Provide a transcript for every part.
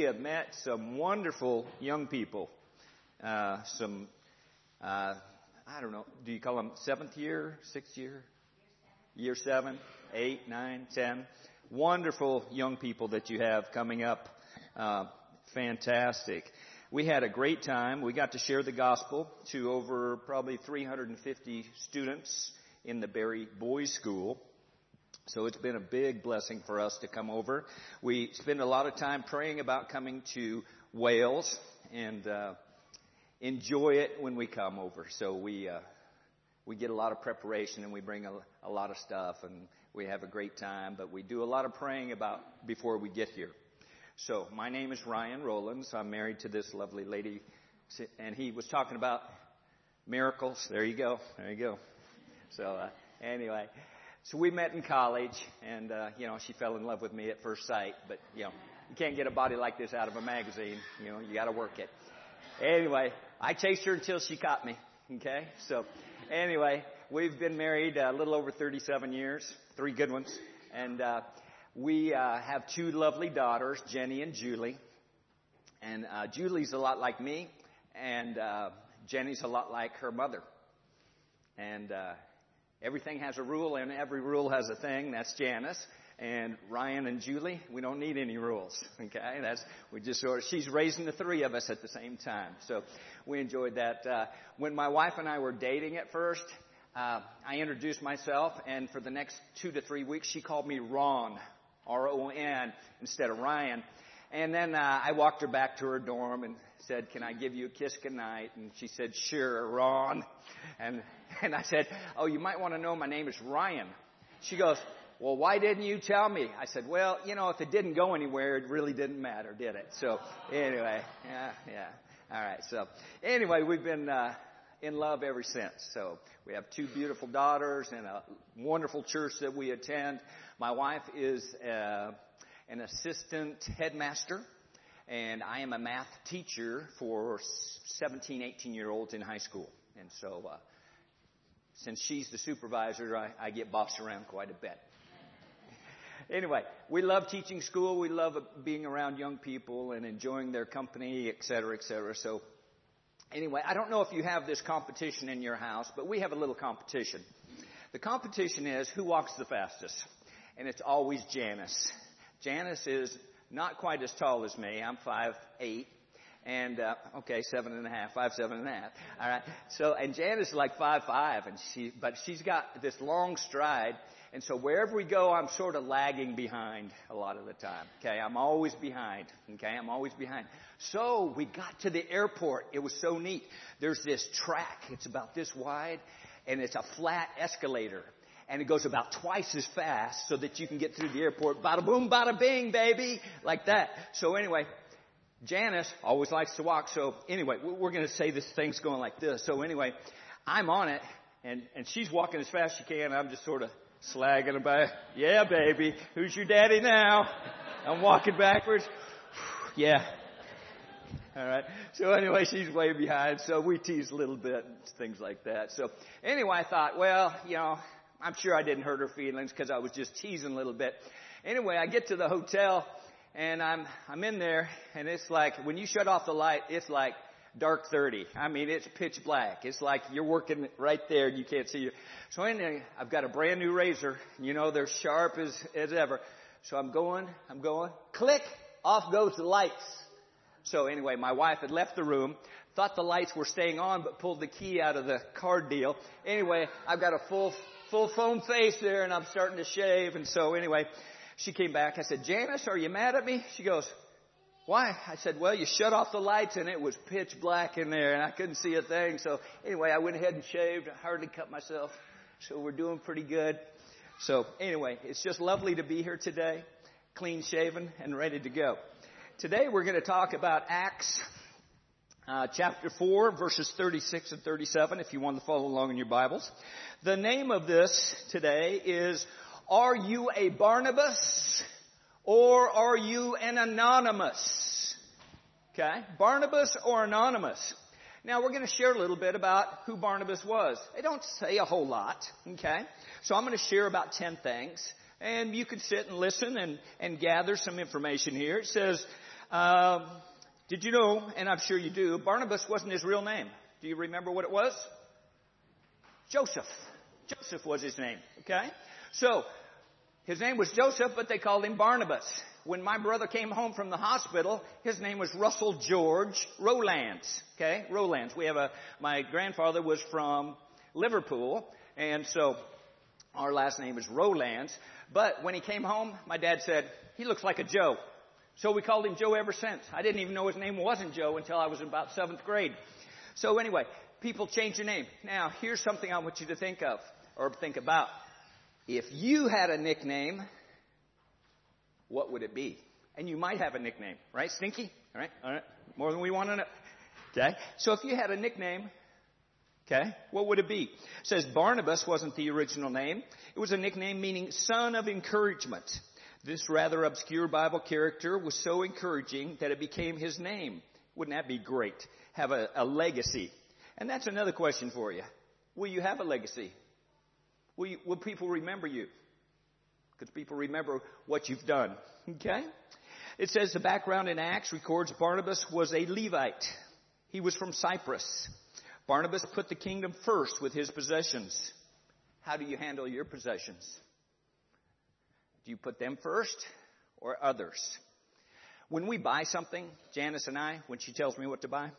we have met some wonderful young people. I don't know, do you call them 7th year, 6th year? Year 7, 8, 9, 10. Wonderful young people that you have coming up. Fantastic. We had a great time. We got to share the gospel to over probably 350 students in the Barry Boys School. So it's been a big blessing for us to come over. We spend a lot of time praying about coming to Wales and enjoy it when we come over. So we get a lot of preparation and we bring a lot of stuff and we have a great time. But we do a lot of praying about before we get here. So my name is Ryan Rollins. I'm married to this lovely lady. And he was talking about miracles. There you go. There you go. So anyway. So we met in college, and, she fell in love with me at first sight. But, you can't get a body like this out of a magazine. You got to work it. Anyway, I chased her until she caught me, okay? So, anyway, we've been married a little over 37 years, 3 good ones. And we have 2 lovely daughters, Jenny and Julie. And Julie's a lot like me, and Jenny's a lot like her mother. And everything has a rule, and every rule has a thing. That's Janice. And Ryan and Julie, we don't need any rules, okay? She's raising the 3 of us at the same time. So we enjoyed that. When my wife and I were dating at first, I introduced myself, and for the next 2 to 3 weeks, she called me Ron, R-O-N, instead of Ryan. And then I walked her back to her dorm and said, "Can I give you a kiss goodnight?" And she said, "Sure, Ron." And I said, "Oh, you might want to know my name is Ryan." She goes, "Well, why didn't you tell me?" I said, "Well, if it didn't go anywhere, it really didn't matter, did it?" So anyway, yeah. All right. So anyway, we've been in love ever since. So we have 2 beautiful daughters and a wonderful church that we attend. My wife is an assistant headmaster, and I am a math teacher for 17, 18-year-olds in high school. And so since she's the supervisor, I get bossed around quite a bit. Anyway, we love teaching school. We love being around young people and enjoying their company, et cetera, et cetera. So anyway, I don't know if you have this competition in your house, but we have a little competition. The competition is who walks the fastest, and it's always Janice. Janice is not quite as tall as me. I'm 5'8", and 7.5, 5'7.5". All right. So, and Janice is like 5'5", but she's got this long stride, and so wherever we go, I'm sort of lagging behind a lot of the time. Okay, I'm always behind. So we got to the airport. It was so neat. There's this track. It's about this wide, and it's a flat escalator. And it goes about twice as fast so that you can get through the airport. Bada boom, bada bing, baby. Like that. So anyway, Janice always likes to walk. So anyway, we're going to say this thing's going like this. So anyway, I'm on it, and she's walking as fast as she can. I'm just sort of slagging about, "Yeah, baby, who's your daddy now?" I'm walking backwards. Yeah. All right. So anyway, she's way behind. So we tease a little bit, things like that. So anyway, I thought, well, I'm sure I didn't hurt her feelings because I was just teasing a little bit. Anyway, I get to the hotel, and I'm in there, and it's like when you shut off the light, it's like dark 30. I mean, it's pitch black. It's like you're working right there, and you can't see you. So anyway, I've got a brand new razor. They're sharp as ever. So I'm going. Click, off goes the lights. So anyway, my wife had left the room, thought the lights were staying on, but pulled the key out of the card deal. Anyway, I've got a full foam face there, and I'm starting to shave. And so anyway, she came back. I said, "Janice, are you mad at me?" She goes, "Why?" I said, "Well, you shut off the lights, and it was pitch black in there, and I couldn't see a thing." So anyway, I went ahead and shaved. I hardly cut myself. So we're doing pretty good. So anyway, it's just lovely to be here today, clean shaven and ready to go. Today we're going to talk about Acts chapter 4, verses 36 and 37, if you want to follow along in your Bibles. The name of this today is, "Are you a Barnabas or are you an Anonymous?" Okay, Barnabas or Anonymous. Now we're going to share a little bit about who Barnabas was. They don't say a whole lot, okay? So I'm going to share about 10 things, and you can sit and listen and gather some information here. It says, Did you know, and I'm sure you do, Barnabas wasn't his real name. Do you remember what it was? Joseph. Joseph was his name, okay? So, his name was Joseph, but they called him Barnabas. When my brother came home from the hospital, his name was Russell George Rowlands, okay? Rowlands. My grandfather was from Liverpool, and so our last name is Rowlands. But when he came home, my dad said, he looks like a Joe. So we called him Joe ever since. I didn't even know his name wasn't Joe until I was in about 7th grade. So anyway, people change your name. Now, here's something I want you to think of or think about. If you had a nickname, what would it be? And you might have a nickname, right? Stinky? All right. More than we want to know. Okay. So if you had a nickname, okay, what would it be? It says Barnabas wasn't the original name. It was a nickname meaning son of encouragement. This rather obscure Bible character was so encouraging that it became his name. Wouldn't that be great? Have a legacy. And that's another question for you. Will you have a legacy? Will people remember you? Because people remember what you've done. Okay? It says the background in Acts records Barnabas was a Levite. He was from Cyprus. Barnabas put the kingdom first with his possessions. How do you handle your possessions? Do you put them first or others? When we buy something, Janice and I, when she tells me what to buy,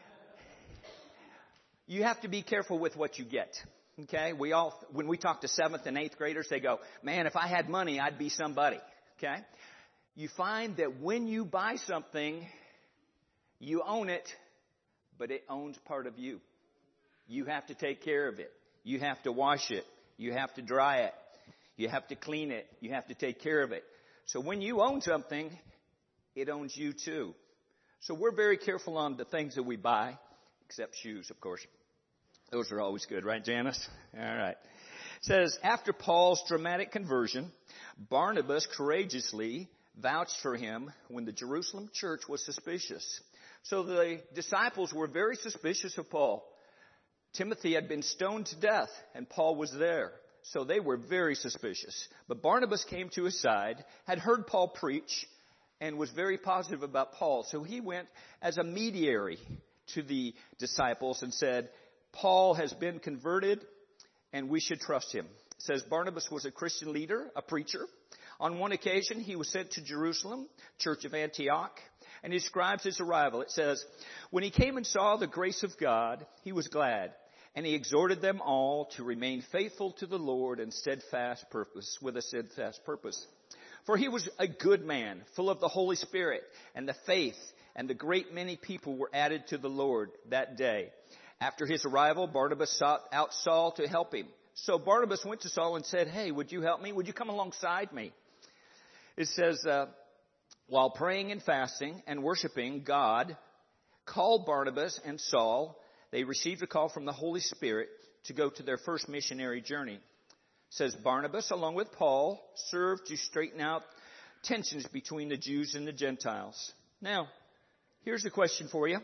you have to be careful with what you get. Okay? When we talk to 7th and 8th graders, they go, man, if I had money, I'd be somebody. Okay? You find that when you buy something, you own it, but it owns part of you. You have to take care of it. You have to wash it. You have to dry it. You have to clean it. You have to take care of it. So when you own something, it owns you too. So we're very careful on the things that we buy, except shoes, of course. Those are always good, right, Janice? All right. It says, after Paul's dramatic conversion, Barnabas courageously vouched for him when the Jerusalem church was suspicious. So the disciples were very suspicious of Paul. Timothy had been stoned to death, and Paul was there. So they were very suspicious. But Barnabas came to his side, had heard Paul preach, and was very positive about Paul. So he went as a mediator to the disciples and said, Paul has been converted, and we should trust him. It says Barnabas was a Christian leader, a preacher. On one occasion, he was sent to Jerusalem, Church of Antioch, and he describes his arrival. It says, when he came and saw the grace of God, he was glad. And he exhorted them all to remain faithful to the Lord and with a steadfast purpose. For he was a good man, full of the Holy Spirit and the faith, and the great many people were added to the Lord that day. After his arrival, Barnabas sought out Saul to help him. So Barnabas went to Saul and said, hey, would you help me? Would you come alongside me? It says, while praying and fasting and worshiping, God called Barnabas and Saul. They received a call from the Holy Spirit to go to their first missionary journey. It says Barnabas, along with Paul, served to straighten out tensions between the Jews and the Gentiles. Now, here's a question for you.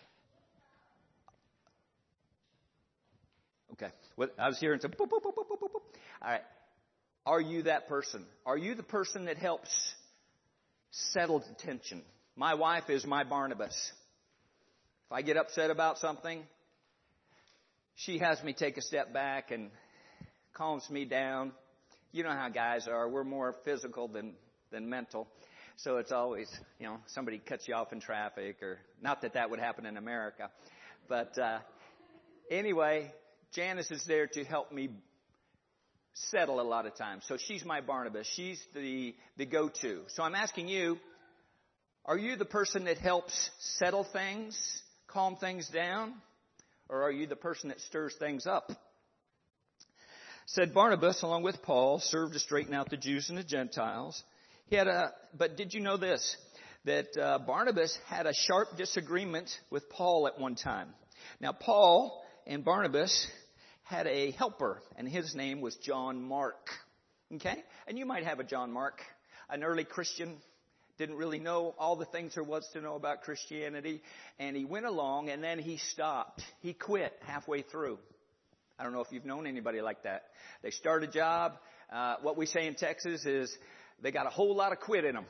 Okay. I was hearing some boop, boop, boop, boop, boop, boop. All right. Are you that person? Are you the person that helps settle the tension? My wife is my Barnabas. If I get upset about something, she has me take a step back and calms me down. You know how guys are. We're more physical than mental. So it's always, somebody cuts you off in traffic, or not that would happen in America. But anyway, Janice is there to help me settle a lot of times. So she's my Barnabas. She's the go-to. So I'm asking you, are you the person that helps settle things, calm things down, or are you the person that stirs things up? Said Barnabas, along with Paul, served to straighten out the Jews and the Gentiles. But did you know this? That Barnabas had a sharp disagreement with Paul at one time. Now, Paul and Barnabas had a helper, and his name was John Mark. Okay? And you might have a John Mark, an early Christian, didn't really know all the things there was to know about Christianity, and he went along, and then he stopped. He quit halfway through. I don't know if you've known anybody like that. They start a job. What we say in Texas is they got a whole lot of quit in them.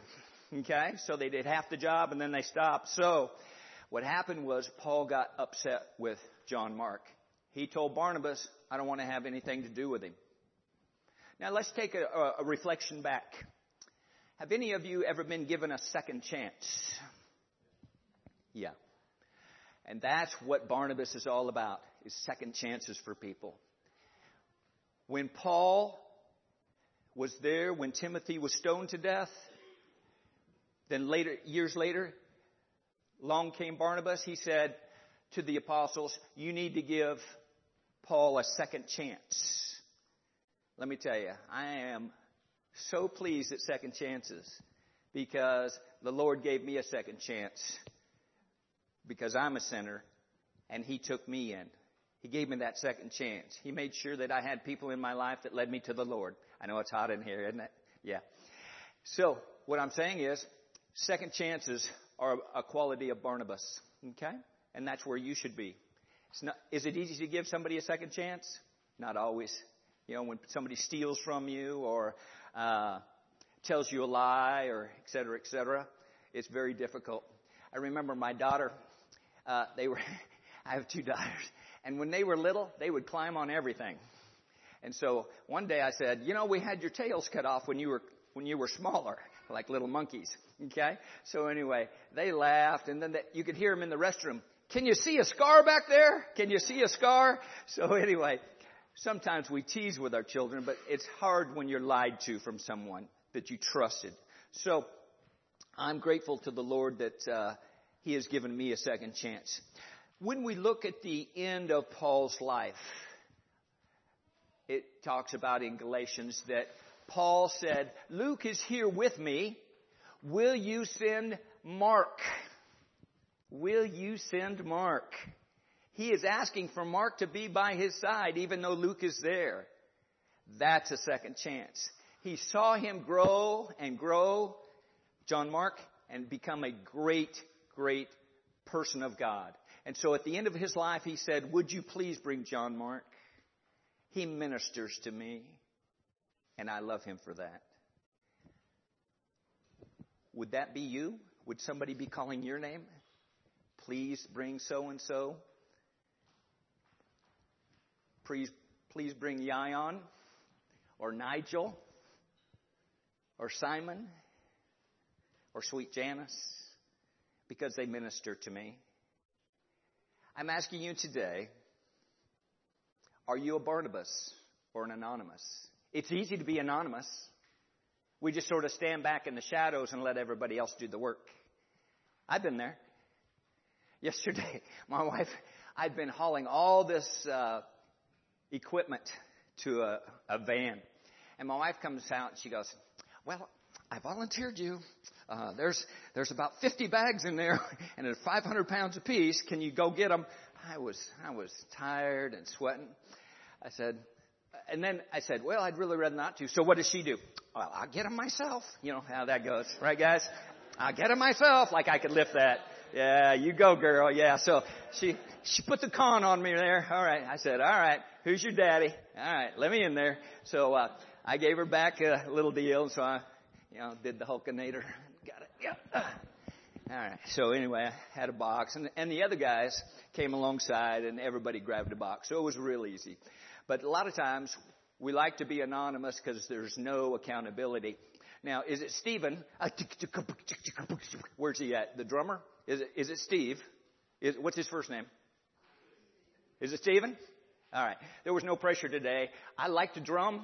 Okay? So they did half the job and then they stopped. So what happened was Paul got upset with John Mark. He told Barnabas, I don't want to have anything to do with him. Now let's take a reflection back. Have any of you ever been given a second chance? Yeah. And that's what Barnabas is all about, is second chances for people. When Paul was there, when Timothy was stoned to death, then years later, along came Barnabas. He said to the apostles, you need to give Paul a second chance. Let me tell you, I am so pleased at second chances because the Lord gave me a second chance because I'm a sinner and He took me in. He gave me that second chance. He made sure that I had people in my life that led me to the Lord. I know it's hot in here, isn't it? Yeah. So what I'm saying is second chances are a quality of Barnabas. Okay? And that's where you should be. Is it easy to give somebody a second chance? Not always. You know, when somebody steals from you or tells you a lie or et cetera, it's very difficult. I remember my daughter, I have two daughters, and when they were little, they would climb on everything. And so one day I said, you know, we had your tails cut off when you were smaller, like little monkeys. Okay? So anyway, they laughed, and then you could hear them in the restroom. Can you see a scar back there? Can you see a scar? So anyway, sometimes we tease with our children, but it's hard when you're lied to from someone that you trusted. So I'm grateful to the Lord that He has given me a second chance. When we look at the end of Paul's life, it talks about in Galatians that Paul said, Luke is here with me. Will you send Mark? Will you send Mark? He is asking for Mark to be by his side, even though Luke is there. That's a second chance. He saw him grow and grow, John Mark, and become a great, great person of God. And so at the end of his life, he said, would you please bring John Mark? He ministers to me, and I love him for that. Would that be you? Would somebody be calling your name? Please bring so-and-so. Please bring Yayon or Nigel or Simon or Sweet Janice because they minister to me. I'm asking you today, are you a Barnabas or an anonymous? It's easy to be anonymous. We just sort of stand back in the shadows and let everybody else do the work. I've been there. Yesterday, my wife, I'd been hauling all this equipment to a van. And my wife comes out and she goes, well, I volunteered you. There's about 50 bags in there and it's 500 pounds apiece. Can you go get them? I was tired and sweating. And then I said, well, I'd really rather not to. So what does she do? Well, I'll get them myself. You know how that goes. Right, guys? I'll get them myself. Like I could lift that. Yeah, you go, girl. Yeah. So she put the con on me there. All right. I said, all right, who's your daddy? All right, let me in there. So, I gave her back a little deal. So I, did the Hulkinator. Got it. Yeah. All right. So anyway, I had a box and the other guys came alongside and everybody grabbed a box. So it was real easy. But a lot of times we like to be anonymous because there's no accountability. Now, is it Stephen? Where's he at? The drummer? Is it Steve? What's his first name? Is it Stephen? All right. There was no pressure today. I like to drum.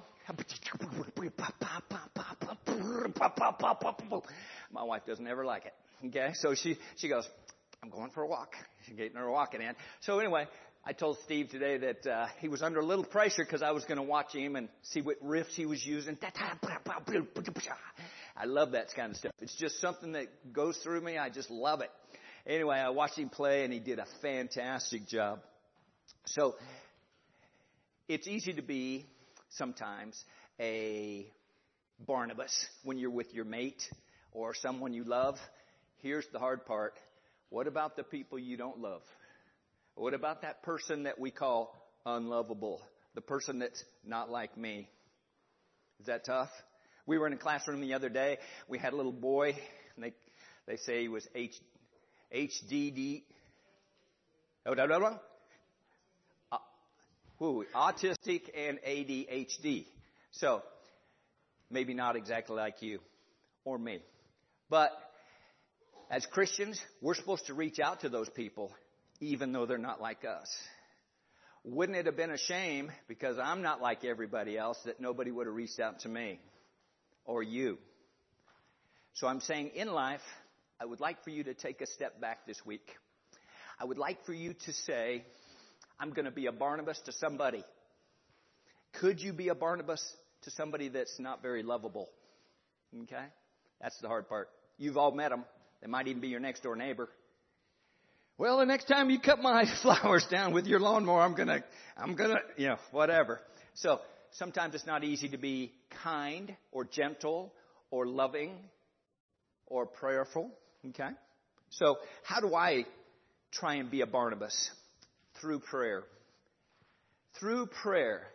My wife doesn't ever like it. Okay? So she goes, I'm going for a walk. She's getting her walking in. So anyway, I told Steve today that he was under a little pressure because I was going to watch him and see what riffs he was using. I love that kind of stuff. It's just something that goes through me. I just love it. Anyway, I watched him play and he did a fantastic job. So it's easy to be sometimes a Barnabas when you're with your mate or someone you love. Here's the hard part. What about the people you don't love? What about that person that we call unlovable? The person that's not like me? Is that tough? We were in a classroom the other day. We had a little boy, They say he was HDD. Oh, no. Autistic and ADHD. So, maybe not exactly like you or me. But as Christians, we're supposed to reach out to those people, even though they're not like us. Wouldn't it have been a shame, because I'm not like everybody else, that nobody would have reached out to me or you? So I'm saying in life, I would like for you to take a step back this week. I would like for you to say, I'm going to be a Barnabas to somebody. Could you be a Barnabas to somebody that's not very lovable? Okay? That's the hard part. You've all met them. They might even be your next door neighbor. Well, the next time you cut my flowers down with your lawnmower, I'm gonna, whatever. So sometimes it's not easy to be kind or gentle or loving or prayerful. Okay? So how do I try and be a Barnabas? Through prayer. Through prayer.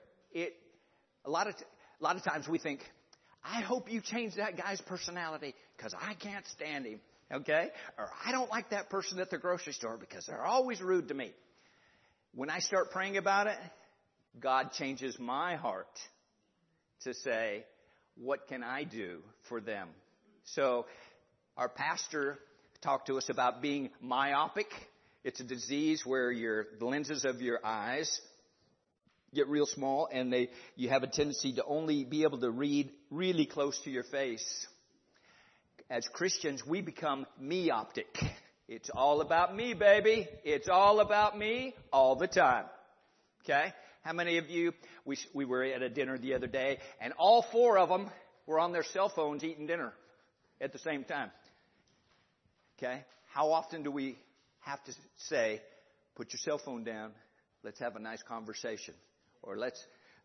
A lot of times we think, I hope you change that guy's personality because I can't stand him. Okay? Or I don't like that person at the grocery store because they're always rude to me. When I start praying about it, God changes my heart to say, what can I do for them? So our pastor talked to us about being myopic. It's a disease where the lenses of your eyes get real small and you have a tendency to only be able to read really close to your face. As Christians, we become meoptic. It's all about me, baby. It's all about me all the time. Okay? How many of you, we were at a dinner the other day, and all four of them were on their cell phones eating dinner at the same time. Okay? How often do we have to say, put your cell phone down, let's have a nice conversation, or let's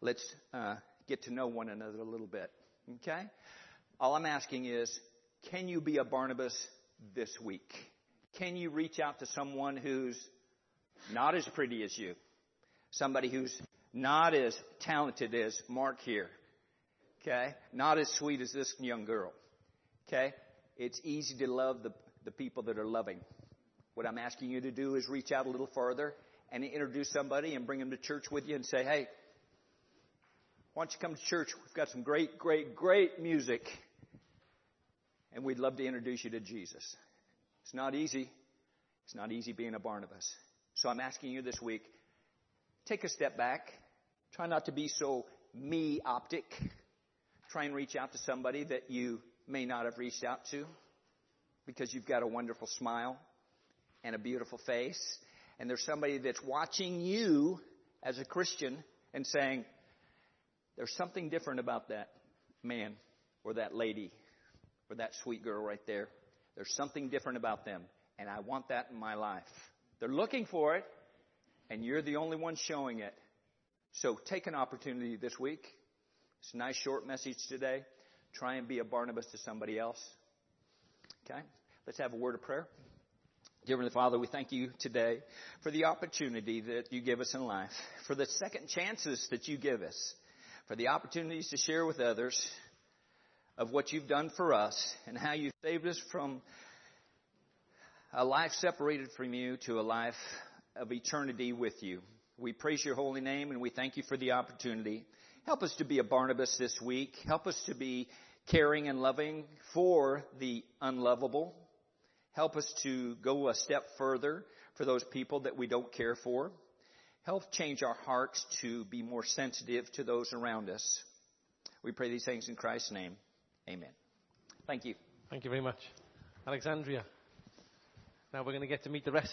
get to know one another a little bit? Okay? All I'm asking is, can you be a Barnabas this week? Can you reach out to someone who's not as pretty as you? Somebody who's not as talented as Mark here. Okay? Not as sweet as this young girl. Okay? It's easy to love the people that are loving. What I'm asking you to do is reach out a little further and introduce somebody and bring them to church with you and say, hey, why don't you come to church? We've got some great music. And we'd love to introduce you to Jesus. It's not easy. It's not easy being a Barnabas. So I'm asking you this week, take a step back. Try not to be so me-optic. Try and reach out to somebody that you may not have reached out to because you've got a wonderful smile and a beautiful face. And there's somebody that's watching you as a Christian and saying, there's something different about that man or that lady or that sweet girl right there. There's something different about them, and I want that in my life. They're looking for it, and you're the only one showing it. So take an opportunity this week. It's a nice short message today. Try and be a Barnabas to somebody else. Okay? Let's have a word of prayer. Dear Heavenly Father, we thank you today for the opportunity that you give us in life, for the second chances that you give us, for the opportunities to share with others of what you've done for us and how you saved us from a life separated from you to a life of eternity with you. We praise your holy name and we thank you for the opportunity. Help us to be a Barnabas this week. Help us to be caring and loving for the unlovable. Help us to go a step further for those people that we don't care for. Help change our hearts to be more sensitive to those around us. We pray these things in Christ's name. Amen. Thank you. Thank you very much. Alexandria. Now we're going to get to meet the rest of